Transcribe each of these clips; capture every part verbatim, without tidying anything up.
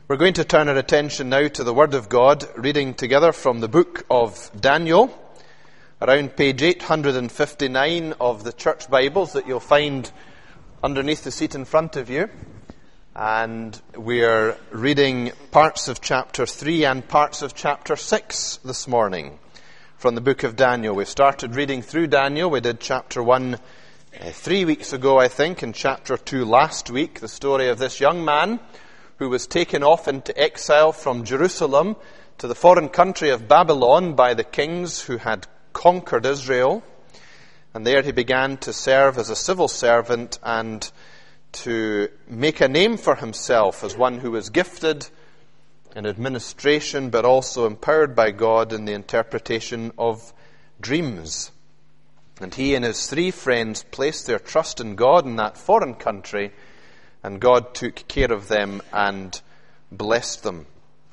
We're going to turn our attention now to the Word of God, reading together from the book of Daniel, around page eight hundred fifty-nine of the church Bibles that you'll find underneath the seat in front of you. And we're reading parts of chapter three and parts of chapter six this morning from the book of Daniel. We started reading through Daniel. We did chapter one uh, three weeks ago, I think, and chapter two last week, the story of this young man who was taken off into exile from Jerusalem to the foreign country of Babylon by the kings who had conquered Israel. And there he began to serve as a civil servant and to make a name for himself as one who was gifted in administration, but also empowered by God in the interpretation of dreams. And he and his three friends placed their trust in God in that foreign country, and God took care of them and blessed them.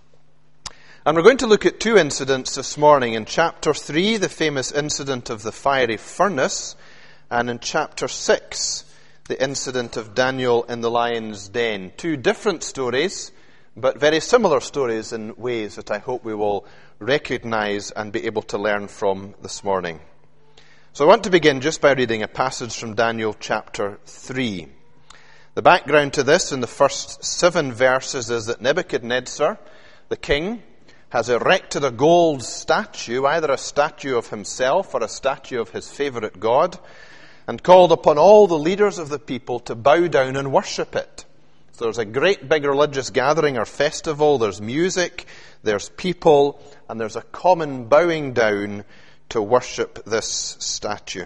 And we're going to look at two incidents this morning. In chapter three, the famous incident of the fiery furnace, and in chapter six, the incident of Daniel in the lion's den. Two different stories, but very similar stories in ways that I hope we will recognize and be able to learn from this morning. So I want to begin just by reading a passage from Daniel chapter three. The background to this in the first seven verses is that Nebuchadnezzar, the king, has erected a gold statue, either a statue of himself or a statue of his favorite god, and called upon all the leaders of the people to bow down and worship it. So there's a great big religious gathering or festival, there's music, there's people, and there's a common bowing down to worship this statue.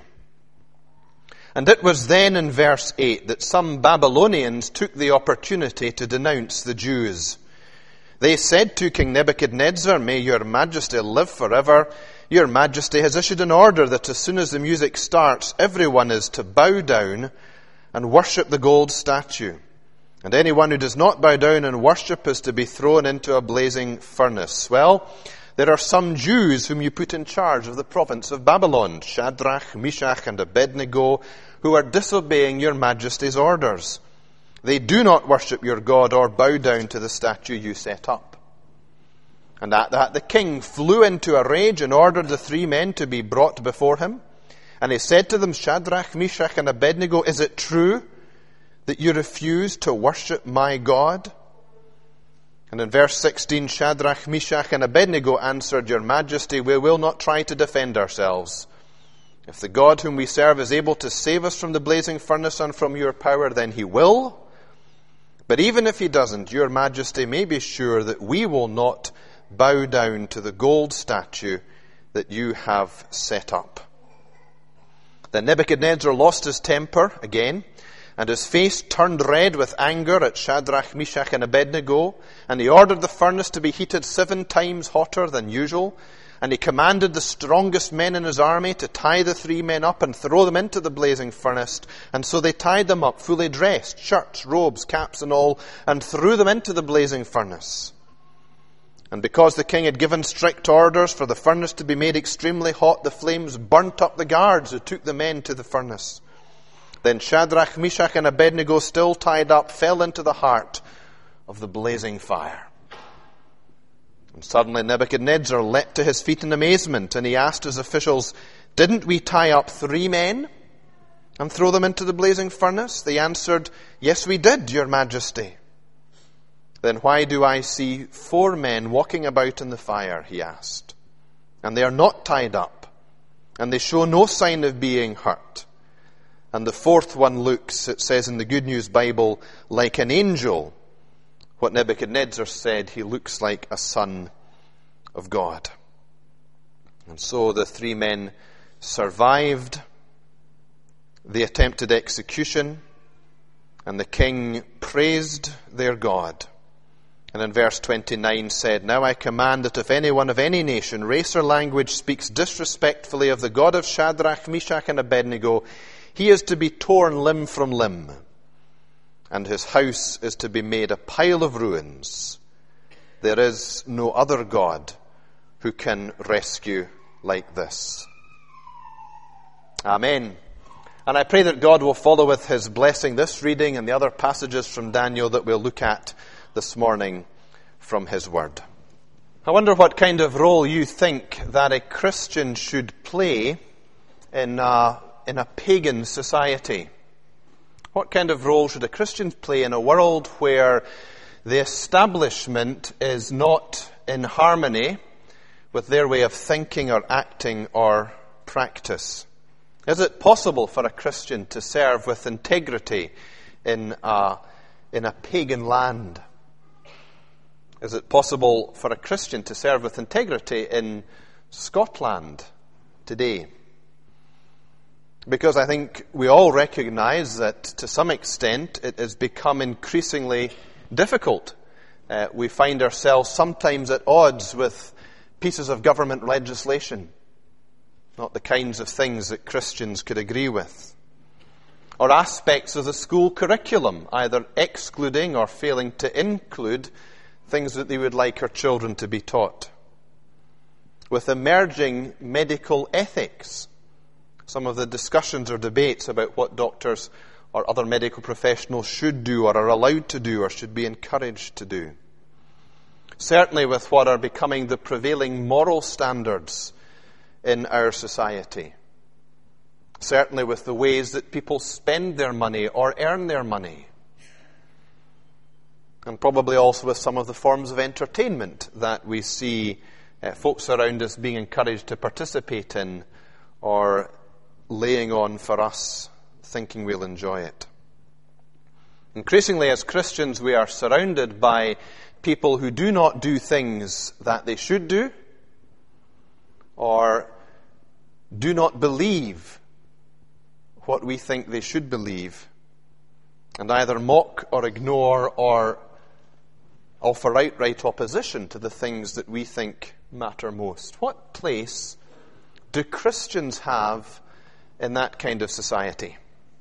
And it was then in verse eight that some Babylonians took the opportunity to denounce the Jews. They said to King Nebuchadnezzar, "May your majesty live forever. Your majesty has issued an order that as soon as the music starts, everyone is to bow down and worship the gold statue. And anyone who does not bow down and worship is to be thrown into a blazing furnace." Well, there are some Jews whom you put in charge of the province of Babylon, Shadrach, Meshach, and Abednego, who are disobeying your majesty's orders. They do not worship your God or bow down to the statue you set up. And at that the king flew into a rage and ordered the three men to be brought before him. And he said to them, "Shadrach, Meshach, and Abednego, is it true that you refuse to worship my God?" And in verse sixteen, Shadrach, Meshach, and Abednego answered, "Your majesty, we will not try to defend ourselves. If the God whom we serve is able to save us from the blazing furnace and from your power, then he will. But even if he doesn't, your majesty may be sure that we will not bow down to the gold statue that you have set up." Then Nebuchadnezzar lost his temper again, and his face turned red with anger at Shadrach, Meshach, and Abednego, and he ordered the furnace to be heated seven times hotter than usual, and he commanded the strongest men in his army to tie the three men up and throw them into the blazing furnace. And so they tied them up, fully dressed, shirts, robes, caps, and all, and threw them into the blazing furnace. And because the king had given strict orders for the furnace to be made extremely hot, the flames burnt up the guards who took the men to the furnace. Then Shadrach, Meshach, and Abednego, still tied up, fell into the heart of the blazing fire. And suddenly Nebuchadnezzar leapt to his feet in amazement, and he asked his officials, "Didn't we tie up three men and throw them into the blazing furnace?" They answered, "Yes, we did, your majesty." "Then why do I see four men walking about in the fire?" he asked. "And they are not tied up, and they show no sign of being hurt. And the fourth one looks," it says in the Good News Bible, "like an angel." What Nebuchadnezzar said, he looks like a son of God. And so the three men survived the attempted execution, and the king praised their God. And in verse twenty-nine said, "Now I command that if anyone of any nation, race, or language speaks disrespectfully of the God of Shadrach, Meshach, and Abednego, he is to be torn limb from limb, and his house is to be made a pile of ruins. There is no other God who can rescue like this." Amen. And I pray that God will follow with his blessing this reading and the other passages from Daniel that we'll look at this morning from his word. I wonder what kind of role you think that a Christian should play in a, in a pagan society. What kind of role should a Christian play in a world where the establishment is not in harmony with their way of thinking or acting or practice? Is it possible for a Christian to serve with integrity in a, in a pagan land? Is it possible for a Christian to serve with integrity in Scotland today? Because I think we all recognize that to some extent it has become increasingly difficult. Uh, we find ourselves sometimes at odds with pieces of government legislation, not the kinds of things that Christians could agree with, or aspects of the school curriculum, either excluding or failing to include things that they would like our children to be taught. With emerging medical ethics, some of the discussions or debates about what doctors or other medical professionals should do or are allowed to do or should be encouraged to do. Certainly with what are becoming the prevailing moral standards in our society. Certainly with the ways that people spend their money or earn their money. And probably also with some of the forms of entertainment that we see uh, folks around us being encouraged to participate in or laying on for us, thinking we'll enjoy it. Increasingly, as Christians, we are surrounded by people who do not do things that they should do, or do not believe what we think they should believe, and either mock or ignore or offer outright opposition to the things that we think matter most. What place do Christians have in that kind of society?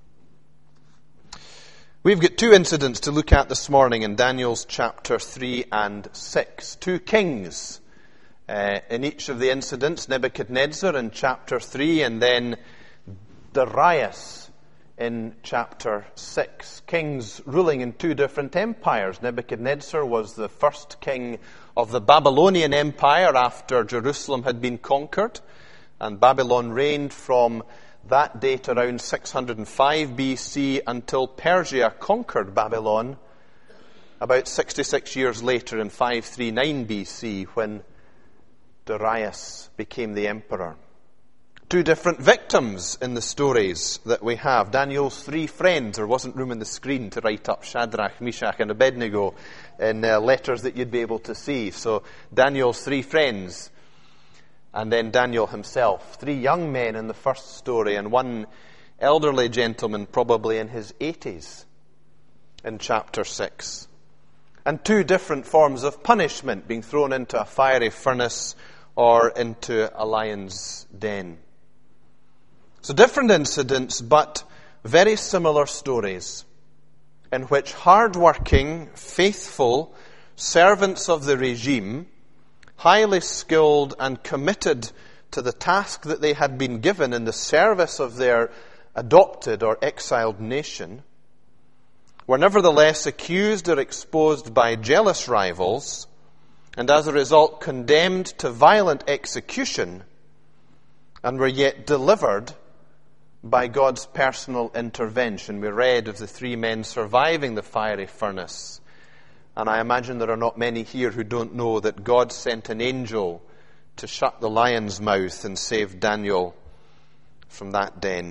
We've got two incidents to look at this morning in Daniel's chapter three and six. Two kings uh, in each of the incidents. Nebuchadnezzar in chapter three and then Darius in chapter six. Kings ruling in two different empires. Nebuchadnezzar was the first king of the Babylonian Empire after Jerusalem had been conquered. And Babylon reigned from that date around six hundred five B C until Persia conquered Babylon about sixty-six years later in five thirty-nine B C when Darius became the emperor. Two different victims in the stories that we have. Daniel's three friends. There wasn't room in the screen to write up Shadrach, Meshach and Abednego in uh, letters that you'd be able to see. So Daniel's three friends. And then Daniel himself. Three young men in the first story and one elderly gentleman probably in his eighties in chapter six. And two different forms of punishment, being thrown into a fiery furnace or into a lion's den. So different incidents, but very similar stories in which hard-working, faithful servants of the regime, highly skilled and committed to the task that they had been given in the service of their adopted or exiled nation, were nevertheless accused or exposed by jealous rivals, and as a result condemned to violent execution, and were yet delivered by God's personal intervention. We read of the three men surviving the fiery furnace. And I imagine there are not many here who don't know that God sent an angel to shut the lion's mouth and save Daniel from that den.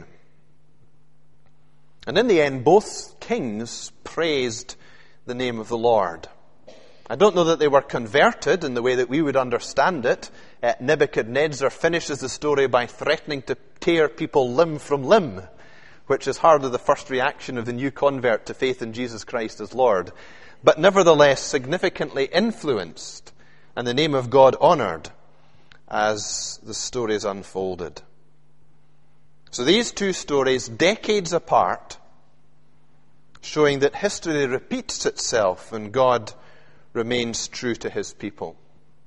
And in the end, both kings praised the name of the Lord. I don't know that they were converted in the way that we would understand it. Uh, Nebuchadnezzar finishes the story by threatening to tear people limb from limb, which is hardly the first reaction of the new convert to faith in Jesus Christ as Lord. But nevertheless significantly influenced and the name of God honored as the stories unfolded. So these two stories, decades apart, showing that history repeats itself and God remains true to his people.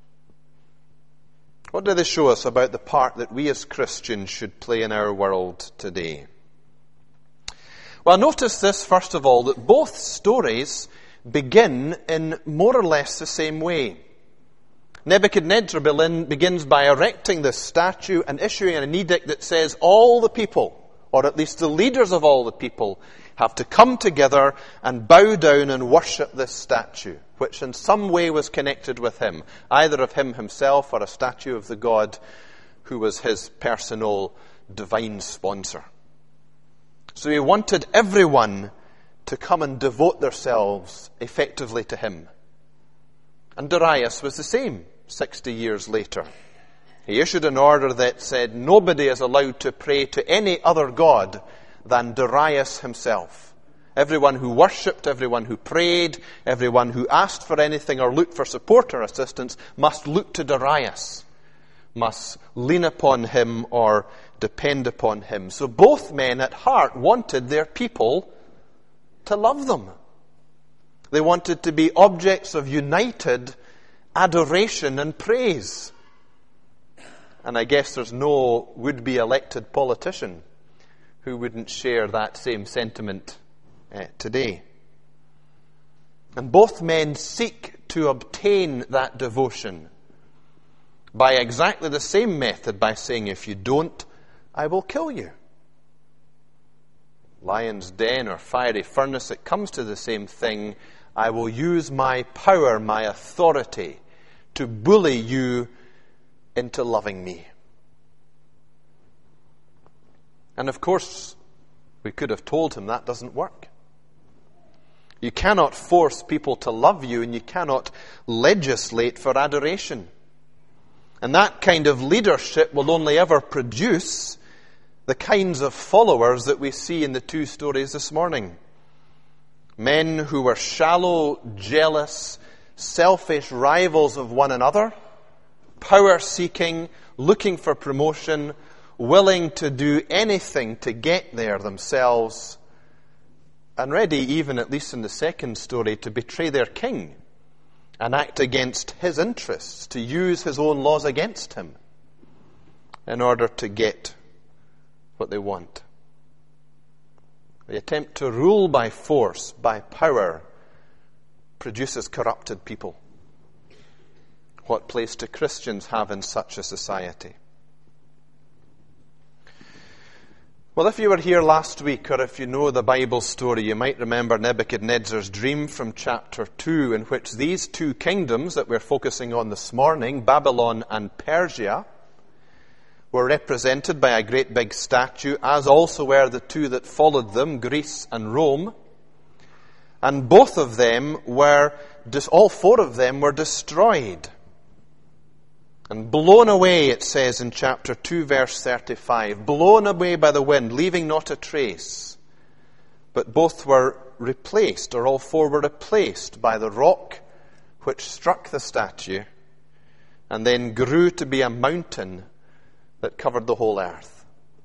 What do they show us about the part that we as Christians should play in our world today? Well, notice this, first of all, that both stories begin in more or less the same way. Nebuchadnezzar begins by erecting this statue and issuing an edict that says all the people, or at least the leaders of all the people, have to come together and bow down and worship this statue, which in some way was connected with him, either of him himself or a statue of the god who was his personal divine sponsor. So he wanted everyone to come and devote themselves effectively to him. And Darius was the same sixty years later. He issued an order that said nobody is allowed to pray to any other god than Darius himself. Everyone who worshipped, everyone who prayed, everyone who asked for anything or looked for support or assistance must look to Darius, must lean upon him or depend upon him. So both men at heart wanted their people to love them. They wanted to be objects of united adoration and praise. And I guess there's no would-be elected politician who wouldn't share that same sentiment uh, today. And both men seek to obtain that devotion by exactly the same method, by saying, if you don't, I will kill you. Lion's den or fiery furnace, it comes to the same thing. I will use my power, my authority, to bully you into loving me. And of course, we could have told him that doesn't work. You cannot force people to love you, and you cannot legislate for adoration. And that kind of leadership will only ever produce the kinds of followers that we see in the two stories this morning. Men who were shallow, jealous, selfish rivals of one another, power-seeking, looking for promotion, willing to do anything to get there themselves, and ready, even at least in the second story, to betray their king and act against his interests, to use his own laws against him in order to get what they want. The attempt to rule by force, by power, produces corrupted people. What place do Christians have in such a society? Well, if you were here last week, or if you know the Bible story, you might remember Nebuchadnezzar's dream from chapter two, in which these two kingdoms that we're focusing on this morning, Babylon and Persia, were represented by a great big statue, as also were the two that followed them, Greece and Rome. And both of them were, all four of them were destroyed and blown away, it says in chapter two, verse thirty-five, blown away by the wind, leaving not a trace. But both were replaced, or all four were replaced by the rock which struck the statue and then grew to be a mountain that covered the whole earth.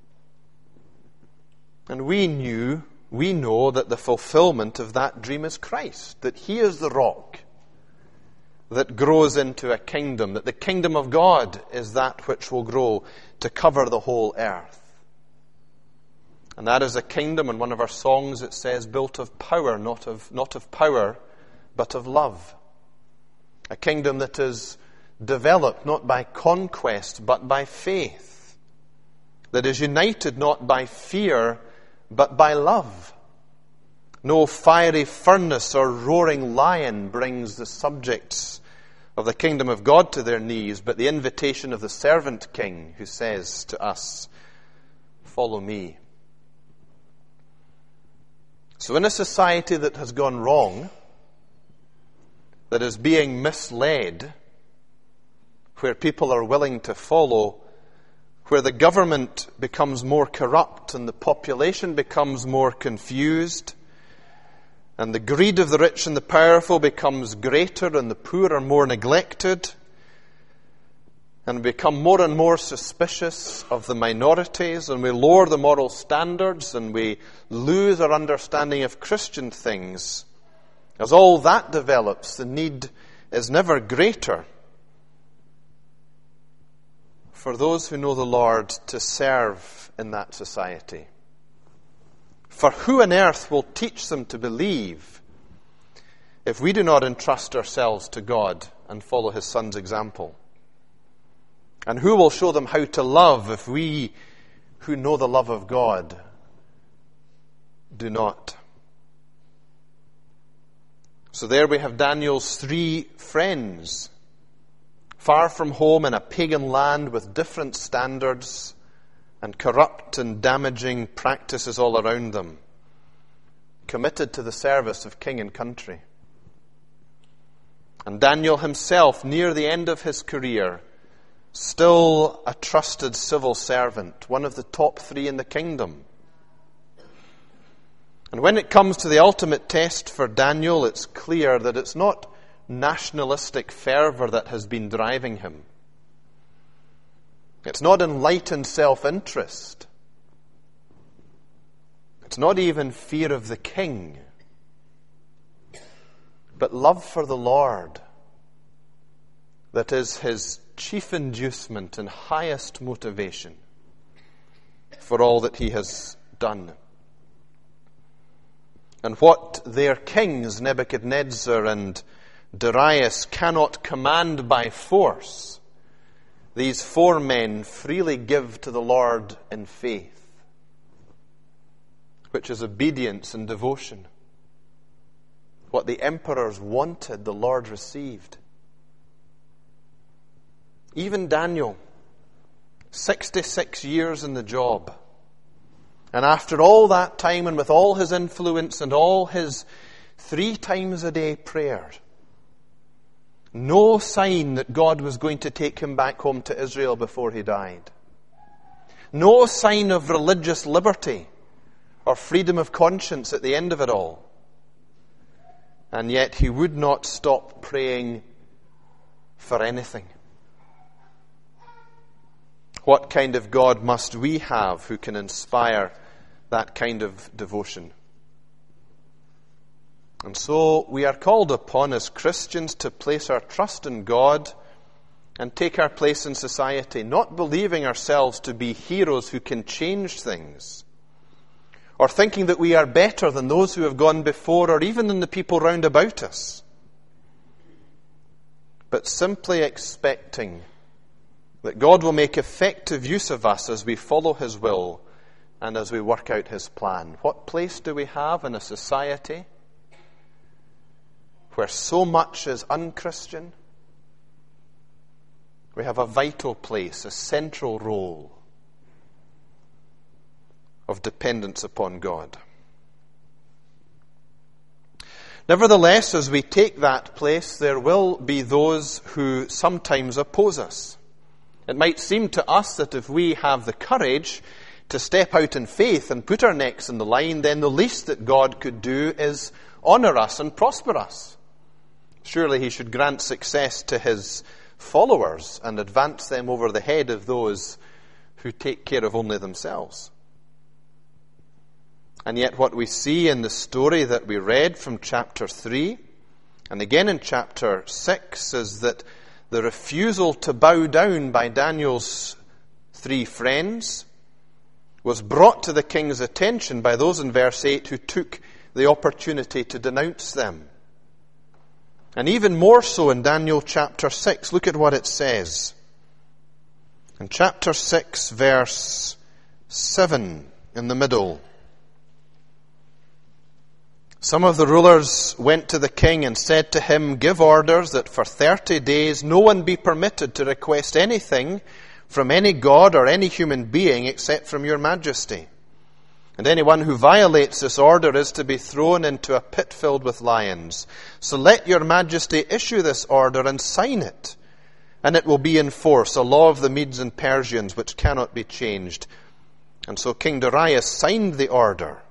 And we knew, we know that the fulfillment of that dream is Christ, that he is the rock that grows into a kingdom, that the kingdom of God is that which will grow to cover the whole earth. And that is a kingdom, in one of our songs it says, built of power, not of, not of power, but of love. A kingdom that is developed not by conquest, but by faith. That is united not by fear, but by love. No fiery furnace or roaring lion brings the subjects of the kingdom of God to their knees, but the invitation of the servant king who says to us, follow me. So in a society that has gone wrong, that is being misled, where people are willing to follow, where the government becomes more corrupt and the population becomes more confused, and the greed of the rich and the powerful becomes greater and the poor are more neglected, and we become more and more suspicious of the minorities, and we lower the moral standards, and we lose our understanding of Christian things. As all that develops, the need is never greater for those who know the Lord to serve in that society. For who on earth will teach them to believe if we do not entrust ourselves to God and follow his Son's example? And who will show them how to love if we who know the love of God do not? So there we have Daniel's three friends, far from home in a pagan land with different standards and corrupt and damaging practices all around them, committed to the service of king and country. And Daniel himself, near the end of his career, still a trusted civil servant, one of the top three in the kingdom. And when it comes to the ultimate test for Daniel, it's clear that it's not nationalistic fervor that has been driving him. It's not enlightened self-interest. It's not even fear of the king, but love for the Lord that is his chief inducement and highest motivation for all that he has done. And what their kings, Nebuchadnezzar and Darius, cannot command by force, these four men freely give to the Lord in faith, which is obedience and devotion. What the emperors wanted, the Lord received. Even Daniel, sixty-six years in the job, and after all that time and with all his influence and all his three times a day prayer, no sign that God was going to take him back home to Israel before he died. No sign of religious liberty or freedom of conscience at the end of it all. And yet he would not stop praying for anything. What kind of God must we have who can inspire that kind of devotion? And so we are called upon as Christians to place our trust in God and take our place in society, not believing ourselves to be heroes who can change things, or thinking that we are better than those who have gone before or even than the people round about us, but simply expecting that God will make effective use of us as we follow his will and as we work out his plan. What place do we have in a society where so much is unchristian? We have a vital place, a central role of dependence upon God. Nevertheless, as we take that place, there will be those who sometimes oppose us. It might seem to us that if we have the courage to step out in faith and put our necks in the line, then the least that God could do is honor us and prosper us. Surely he should grant success to his followers and advance them over the head of those who take care of only themselves. And yet what we see in the story that we read from chapter three, and again in chapter six, is that the refusal to bow down by Daniel's three friends was brought to the king's attention by those in verse eight who took the opportunity to denounce them. And even more so in Daniel chapter six. Look at what it says. In chapter six, verse seven, in the middle. Some of the rulers went to the king and said to him, "Give orders that for thirty days no one be permitted to request anything from any god or any human being except from your majesty. And anyone who violates this order is to be thrown into a pit filled with lions. So let your majesty issue this order and sign it, and it will be in force, a law of the Medes and Persians which cannot be changed." And so King Darius signed the order.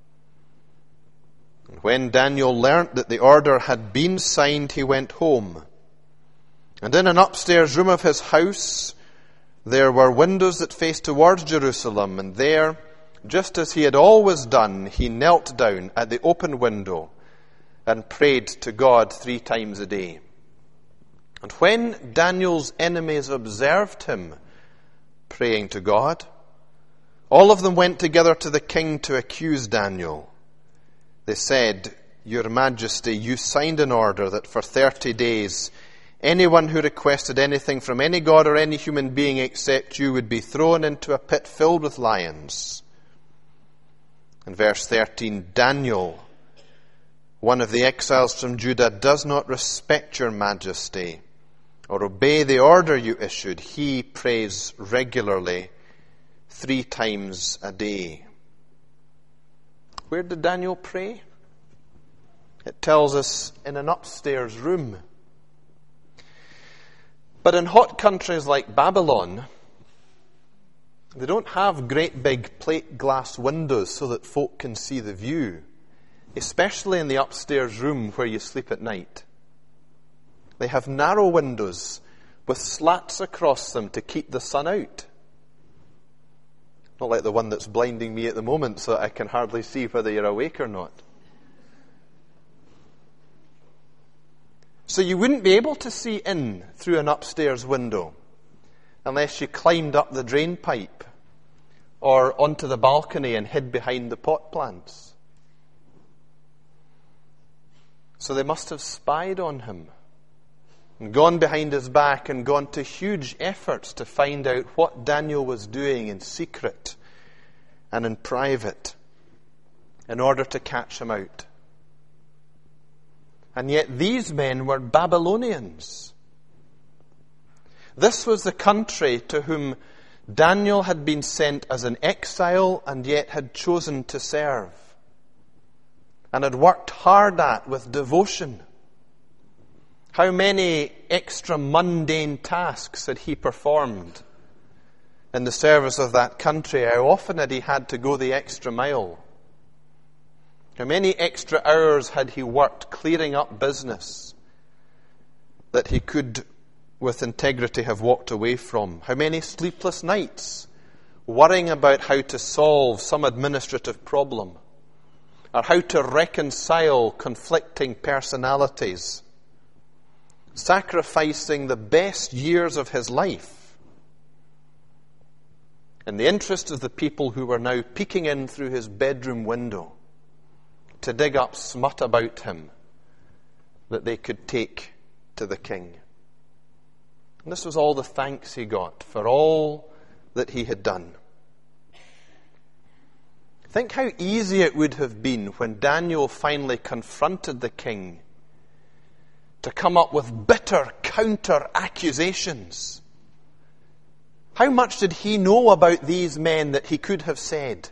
And when Daniel learnt that the order had been signed, he went home. And in an upstairs room of his house, there were windows that faced towards Jerusalem, and there, just as he had always done, he knelt down at the open window and prayed to God three times a day. And when Daniel's enemies observed him praying to God, all of them went together to the king to accuse Daniel. They said, Your Majesty, you signed an order that for thirty days anyone who requested anything from any god or any human being except you would be thrown into a pit filled with lions. In verse thirteen, Daniel, one of the exiles from Judah, does not respect your majesty or obey the order you issued. He prays regularly, three times a day. Where did Daniel pray? It tells us in an upstairs room. But in hot countries like Babylon, they don't have great big plate glass windows so that folk can see the view, especially in the upstairs room where you sleep at night. They have narrow windows with slats across them to keep the sun out. Not like the one that's blinding me at the moment so that I can hardly see whether you're awake or not. So you wouldn't be able to see in through an upstairs window unless you climbed up the drain pipe or onto the balcony and hid behind the pot plants. So they must have spied on him and gone behind his back and gone to huge efforts to find out what Daniel was doing in secret and in private in order to catch him out. And yet these men were Babylonians. This was the country to whom Daniel had been sent as an exile and yet had chosen to serve and had worked hard at with devotion. How many extra mundane tasks had he performed in the service of that country? How often had he had to go the extra mile? How many extra hours had he worked clearing up business that he could, with integrity, have walked away from? How many sleepless nights worrying about how to solve some administrative problem or how to reconcile conflicting personalities, sacrificing the best years of his life in the interest of the people who were now peeking in through his bedroom window to dig up smut about him that they could take to the king. And this was all the thanks he got for all that he had done. Think how easy it would have been when Daniel finally confronted the king to come up with bitter counter-accusations. How much did he know about these men that he could have said?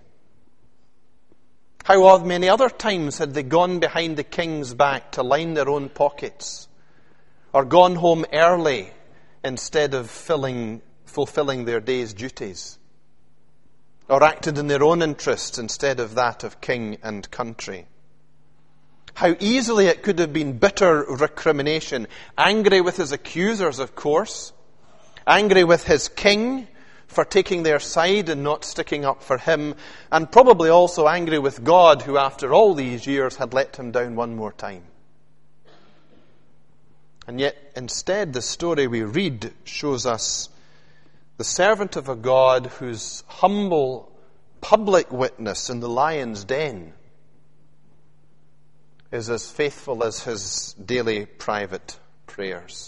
How many other times had they gone behind the king's back to line their own pockets, or gone home early instead of filling, fulfilling their day's duties, or acted in their own interests instead of that of king and country? How easily it could have been bitter recrimination, angry with his accusers, of course, angry with his king for taking their side and not sticking up for him, and probably also angry with God, who after all these years had let him down one more time. And yet, instead, the story we read shows us the servant of a God whose humble public witness in the lion's den is as faithful as his daily private prayers.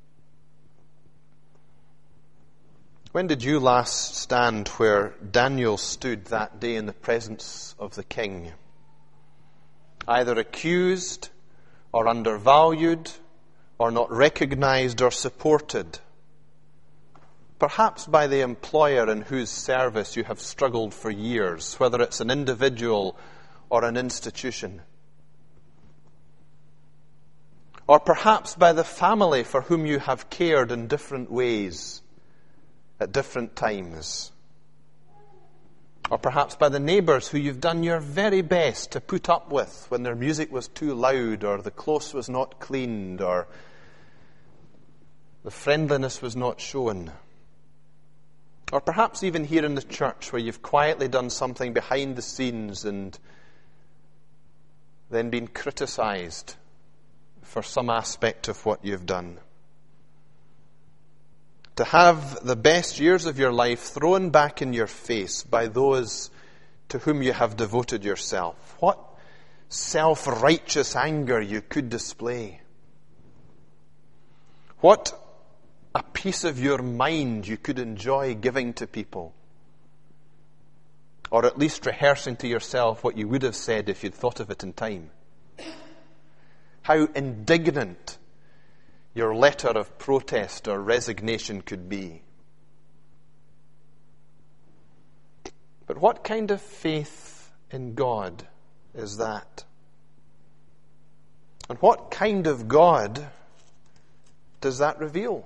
When did you last stand where Daniel stood that day in the presence of the king? Either accused or undervalued or not recognized or supported. Perhaps by the employer in whose service you have struggled for years, whether it's an individual or an institution. Or perhaps by the family for whom you have cared in different ways at different times. Or perhaps by the neighbours who you've done your very best to put up with when their music was too loud, or the close was not cleaned, or the friendliness was not shown. Or perhaps even here in the church where you've quietly done something behind the scenes and then been criticised for some aspect of what you've done. To have the best years of your life thrown back in your face by those to whom you have devoted yourself. What self-righteous anger you could display. What a piece of your mind you could enjoy giving to people. Or at least rehearsing to yourself what you would have said if you'd thought of it in time. How indignant your letter of protest or resignation could be. But what kind of faith in God is that? And what kind of God does that reveal?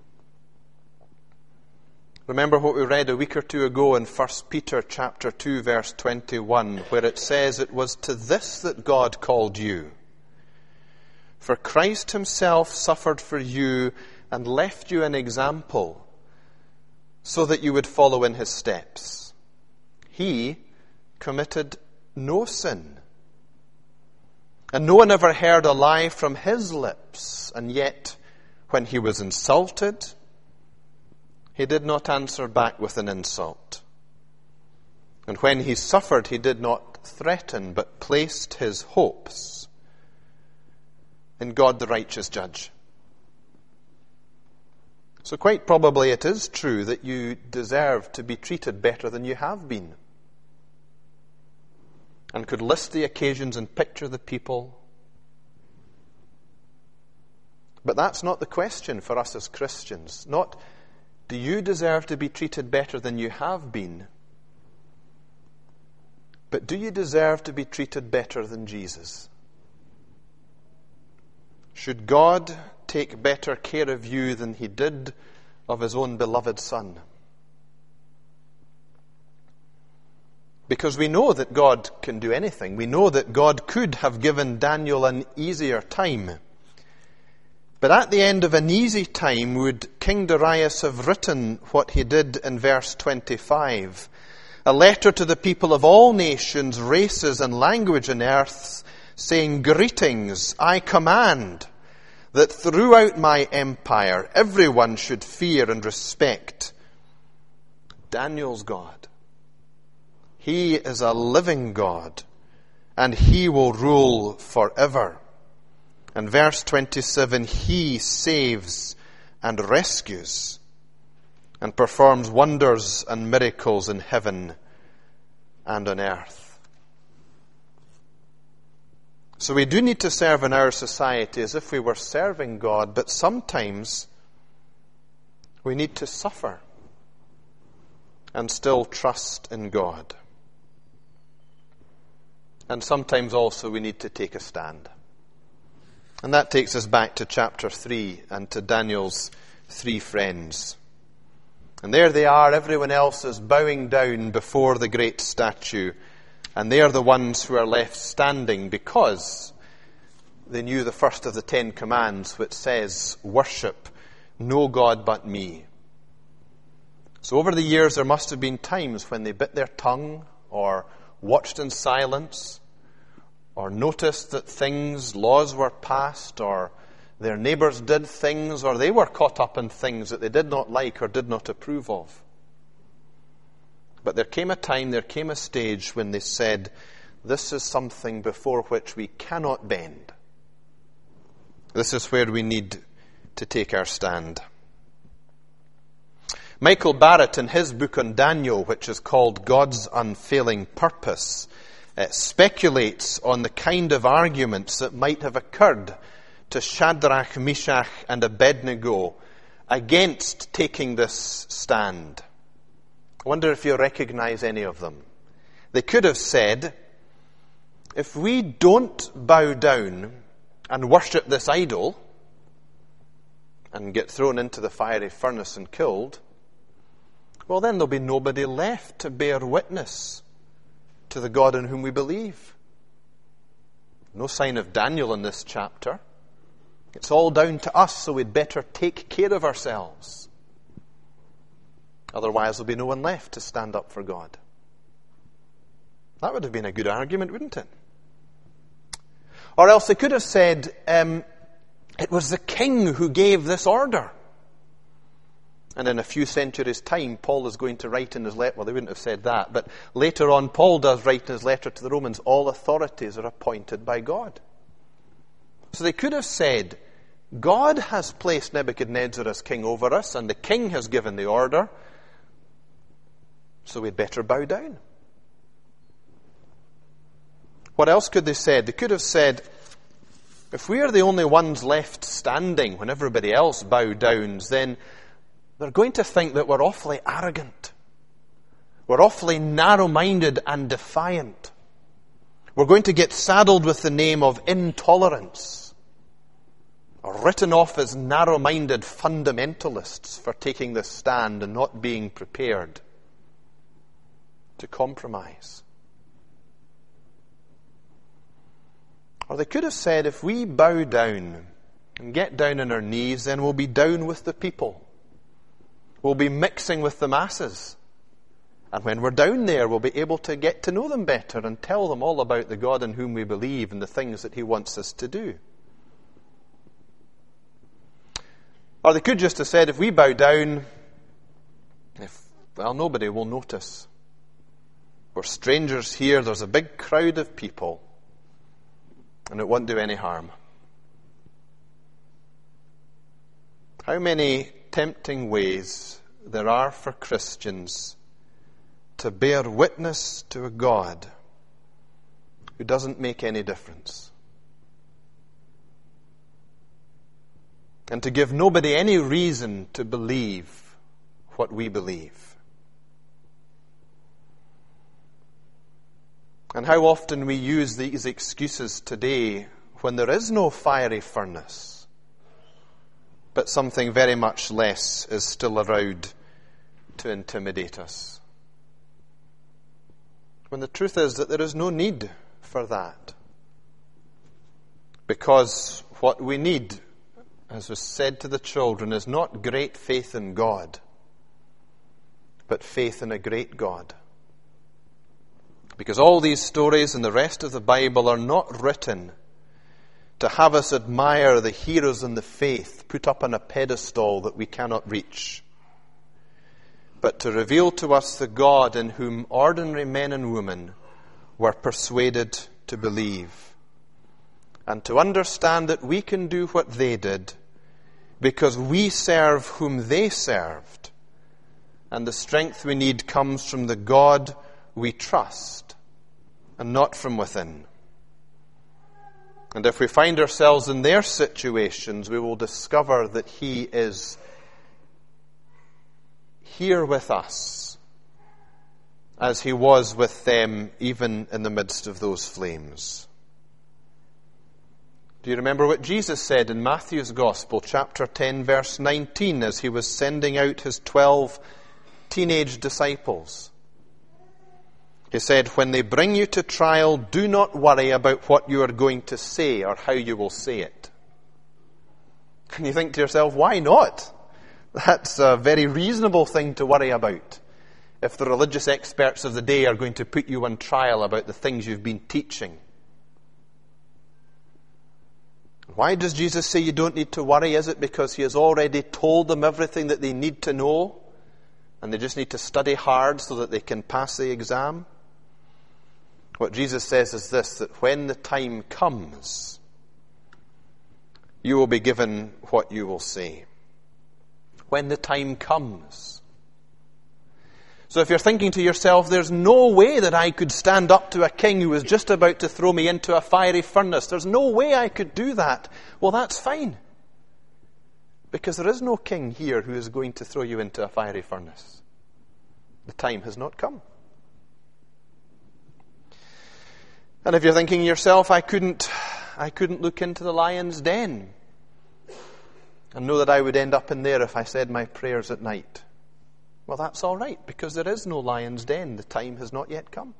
Remember what we read a week or two ago in First Peter chapter two, verse twenty-one, where it says, "It was to this that God called you. For Christ himself suffered for you and left you an example so that you would follow in his steps. He committed no sin, and no one ever heard a lie from his lips, and yet when he was insulted, he did not answer back with an insult. And when he suffered, he did not threaten, but placed his hopes in God the righteous judge." So quite probably it is true that you deserve to be treated better than you have been. And could list the occasions and picture the people. But that's not the question for us as Christians. Not, do you deserve to be treated better than you have been? But do you deserve to be treated better than Jesus? Should God take better care of you than he did of his own beloved Son? Because we know that God can do anything. We know that God could have given Daniel an easier time. But at the end of an easy time, would King Darius have written what he did in verse twenty-five? A letter to the people of all nations, races, and language on earth, saying, "Greetings, I command that throughout my empire everyone should fear and respect Daniel's God. He is a living God, and he will rule forever." And verse twenty-seven, "He saves and rescues and performs wonders and miracles in heaven and on earth." So we do need to serve in our society as if we were serving God, but sometimes we need to suffer and still trust in God. And sometimes also we need to take a stand. And that takes us back to chapter three and to Daniel's three friends. And there they are, everyone else is bowing down before the great statue. And they are the ones who are left standing because they knew the first of the Ten Commands, which says, "Worship no God but me." So over the years there must have been times when they bit their tongue or watched in silence or noticed that things, laws were passed, or their neighbours did things, or they were caught up in things that they did not like or did not approve of. But there came a time, there came a stage when they said, this is something before which we cannot bend. This is where we need to take our stand. Michael Barrett, in his book on Daniel, which is called God's Unfailing Purpose, uh, speculates on the kind of arguments that might have occurred to Shadrach, Meshach, and Abednego against taking this stand. I wonder if you recognize any of them. They could have said, if we don't bow down and worship this idol and get thrown into the fiery furnace and killed, well, then there'll be nobody left to bear witness to the God in whom we believe. No sign of Daniel in this chapter. It's all down to us, so we'd better take care of ourselves. Otherwise, there'll be no one left to stand up for God. That would have been a good argument, wouldn't it? Or else they could have said, um, it was the king who gave this order. And in a few centuries' time, Paul is going to write in his letter, well, they wouldn't have said that, but later on, Paul does write in his letter to the Romans, all authorities are appointed by God. So they could have said, God has placed Nebuchadnezzar as king over us, and the king has given the order, so we'd better bow down. What else could they have said? They could have said, if we are the only ones left standing when everybody else bow down, then they're going to think that we're awfully arrogant. We're awfully narrow-minded and defiant. We're going to get saddled with the name of intolerance, or written off as narrow-minded fundamentalists for taking this stand and not being prepared to compromise. Or they could have said, if we bow down and get down on our knees, then we'll be down with the people. We'll be mixing with the masses. And when we're down there, we'll be able to get to know them better and tell them all about the God in whom we believe and the things that he wants us to do. Or they could just have said, if we bow down, if, well, nobody will notice. We're strangers here, there's a big crowd of people, and it won't do any harm. How many tempting ways there are for Christians to bear witness to a God who doesn't make any difference. And to give nobody any reason to believe what we believe. And how often we use these excuses today when there is no fiery furnace, but something very much less is still around to intimidate us. When the truth is that there is no need for that. Because what we need, as was said to the children, is not great faith in God, but faith in a great God. Because all these stories and the rest of the Bible are not written to have us admire the heroes in the faith put up on a pedestal that we cannot reach, but to reveal to us the God in whom ordinary men and women were persuaded to believe, and to understand that we can do what they did because we serve whom they served, and the strength we need comes from the God we trust and not from within. And if we find ourselves in their situations, we will discover that he is here with us as he was with them even in the midst of those flames. Do you remember what Jesus said in Matthew's Gospel, chapter ten, verse nineteen, as he was sending out his twelve teenage disciples? He said, when they bring you to trial, do not worry about what you are going to say or how you will say it. And you think to yourself, why not? That's a very reasonable thing to worry about. If the religious experts of the day are going to put you on trial about the things you've been teaching. Why does Jesus say you don't need to worry? Is it because he has already told them everything that they need to know and they just need to study hard so that they can pass the exam? What Jesus says is this, that when the time comes, you will be given what you will say. When the time comes. So if you're thinking to yourself, there's no way that I could stand up to a king who was just about to throw me into a fiery furnace. There's no way I could do that. Well, that's fine. Because there is no king here who is going to throw you into a fiery furnace. The time has not come. And if you're thinking to yourself, I couldn't, I couldn't look into the lion's den and know that I would end up in there if I said my prayers at night. Well, that's all right, because there is no lion's den. The time has not yet come.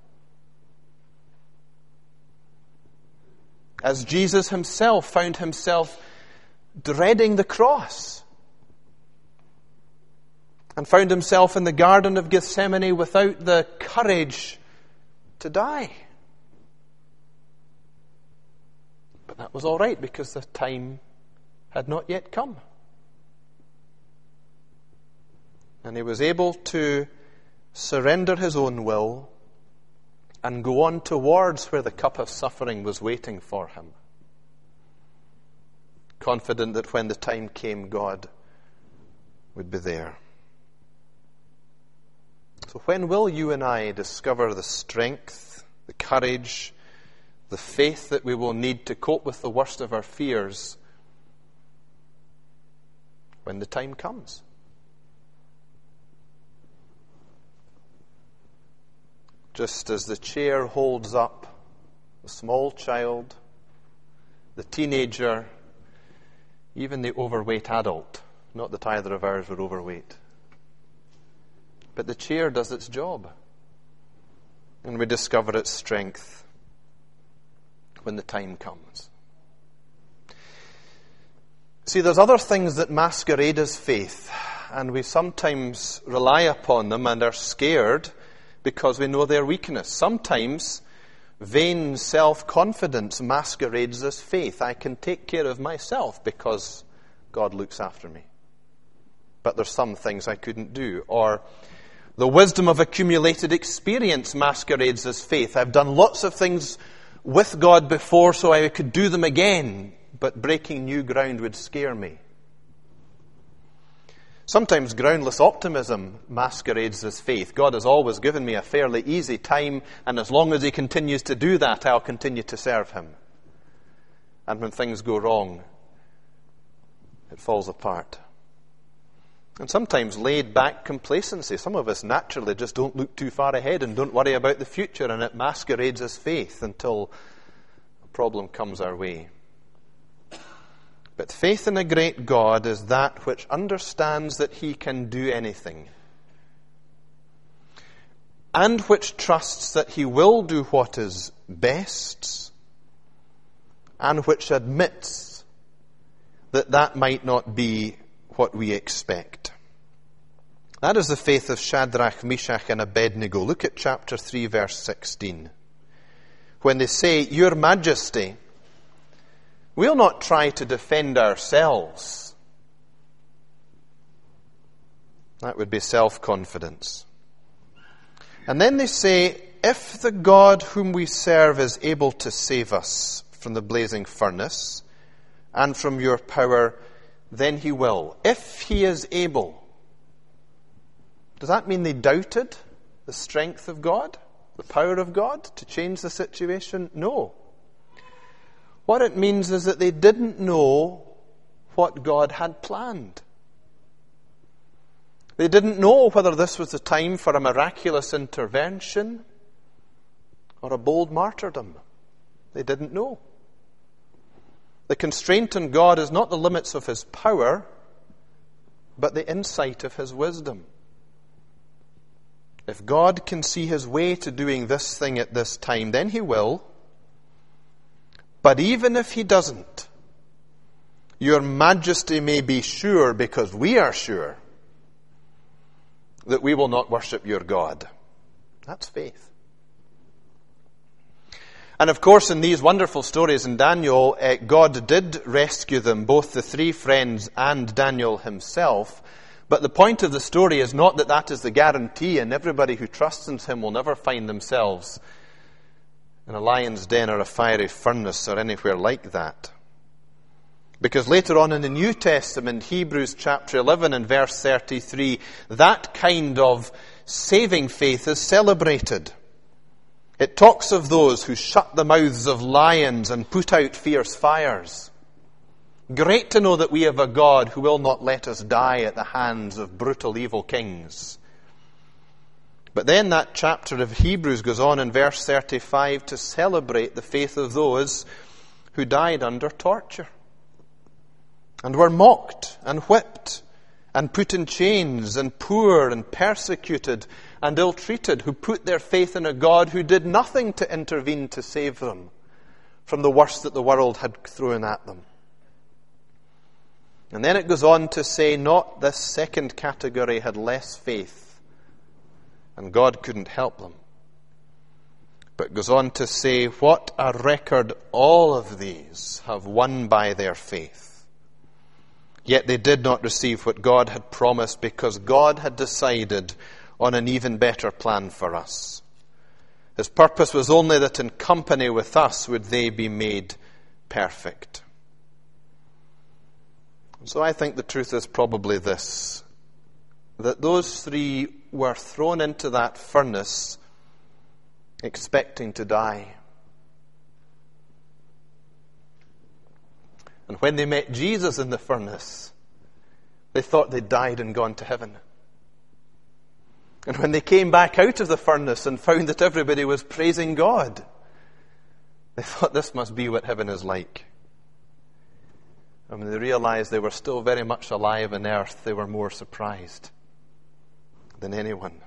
As Jesus himself found himself dreading the cross and found himself in the Garden of Gethsemane without the courage to die. But that was all right, because the time had not yet come. And he was able to surrender his own will and go on towards where the cup of suffering was waiting for him, confident that when the time came, God would be there. So when will you and I discover the strength, the courage, the faith that we will need to cope with the worst of our fears when the time comes? Just as the chair holds up the small child, the teenager, even the overweight adult. Not that either of ours were overweight. But the chair does its job. And we discover its strength when the time comes. See, there's other things that masquerade as faith, and we sometimes rely upon them and are scared because we know their weakness. Sometimes vain self-confidence masquerades as faith. I can take care of myself because God looks after me. But there's some things I couldn't do. Or the wisdom of accumulated experience masquerades as faith. I've done lots of things with God before, so I could do them again. But breaking new ground would scare me. Sometimes groundless optimism masquerades as faith. God has always given me a fairly easy time, and as long as he continues to do that, I'll continue to serve him. And when things go wrong, it falls apart. And sometimes laid-back complacency. Some of us naturally just don't look too far ahead and don't worry about the future, and it masquerades as faith until a problem comes our way. But faith in a great God is that which understands that he can do anything, and which trusts that he will do what is best, and which admits that that might not be what we expect. That is the faith of Shadrach, Meshach, and Abednego. Look at chapter three, verse sixteen. When they say, "Your Majesty, we'll not try to defend ourselves." That would be self-confidence. And then they say, "If the God whom we serve is able to save us from the blazing furnace and from your power, then he will." If he is able. Does that mean they doubted the strength of God, the power of God to change the situation? No. What it means is that they didn't know what God had planned. They didn't know whether this was the time for a miraculous intervention or a bold martyrdom. They didn't know. The constraint on God is not the limits of his power, but the insight of his wisdom. If God can see his way to doing this thing at this time, then he will. But even if he doesn't, your Majesty may be sure, because we are sure, that we will not worship your God. That's faith. And of course, in these wonderful stories in Daniel, uh, God did rescue them, both the three friends and Daniel himself. But the point of the story is not that that is the guarantee, and everybody who trusts in him will never find themselves in a lion's den or a fiery furnace or anywhere like that. Because later on in the New Testament, Hebrews chapter eleven and verse thirty-three, that kind of saving faith is celebrated. It talks of those who shut the mouths of lions and put out fierce fires. Great to know that we have a God who will not let us die at the hands of brutal, evil kings. But then that chapter of Hebrews goes on in verse thirty-five to celebrate the faith of those who died under torture and were mocked and whipped and put in chains and poor and persecuted and ill-treated, who put their faith in a God who did nothing to intervene to save them from the worst that the world had thrown at them. And then it goes on to say, not this second category had less faith, and God couldn't help them. But goes on to say, what a record all of these have won by their faith. Yet they did not receive what God had promised because God had decided on an even better plan for us. His purpose was only that in company with us would they be made perfect. So I think the truth is probably this, that those three were thrown into that furnace expecting to die. And when they met Jesus in the furnace, they thought they'd died and gone to heaven. And when they came back out of the furnace and found that everybody was praising God, they thought this must be what heaven is like. And when they realized they were still very much alive on earth, they were more surprised than anyone.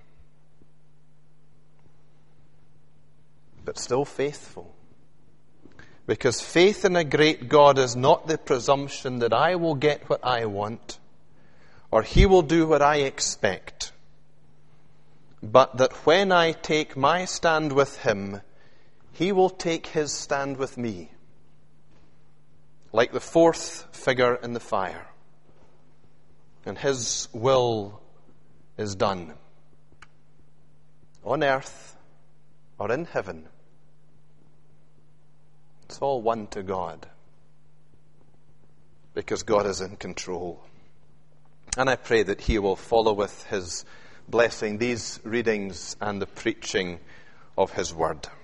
But still faithful. Because faith in a great God is not the presumption that I will get what I want, or He will do what I expect, but that when I take my stand with Him, He will take His stand with me, like the fourth figure in the fire, and His will is done, on earth or in heaven. It's all one to God, because God is in control. And I pray that He will follow with His blessing these readings and the preaching of His word.